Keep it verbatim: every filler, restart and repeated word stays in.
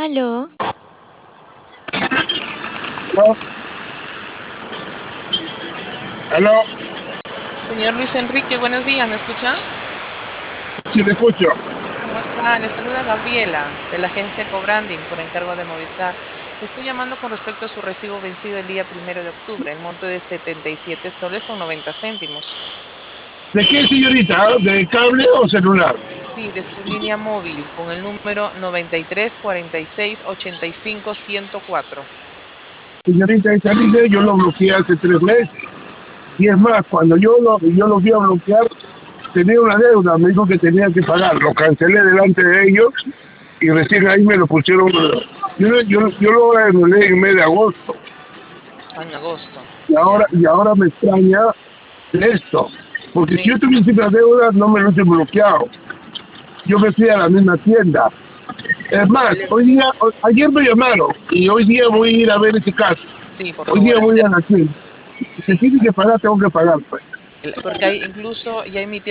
Aló, ¿No? ¿Aló? Señor Luis Enrique, buenos días, ¿me escucha? Sí, te escucho. ¿Cómo está? Le saluda Gabriela, de la agencia Cobranding, por encargo de Movistar. Le estoy llamando con respecto a su recibo vencido el día primero de octubre, el monto de setenta y siete soles con noventa céntimos. ¿De qué, señorita? ¿De cable o celular? Sí, de su línea móvil, con el número noventa y tres cuarenta y seis ochenta y cinco ciento cuatro. Señorita, esa línea yo lo bloqueé hace tres meses. Y es más, cuando yo lo, yo lo fui a bloquear, tenía una deuda, me dijo que tenía que pagar. Lo cancelé delante de ellos y recién ahí me lo pusieron. Yo, lo- yo, yo lo anulé en mes de agosto. En agosto, Y ahora, ya. y ahora me extraña esto. Porque si Sí, yo tuviese una deuda, no me lo hubiese bloqueado. Yo me fui a la misma tienda. Es más, le- hoy día, o- ayer me llamaron y hoy día voy a ir a ver ese caso. sí, por Hoy día favor, voy a acer- la tienda. Si se sí, tiene que ac- pagar, tengo que pagar, pues. el- porque hay incluso ya emitieron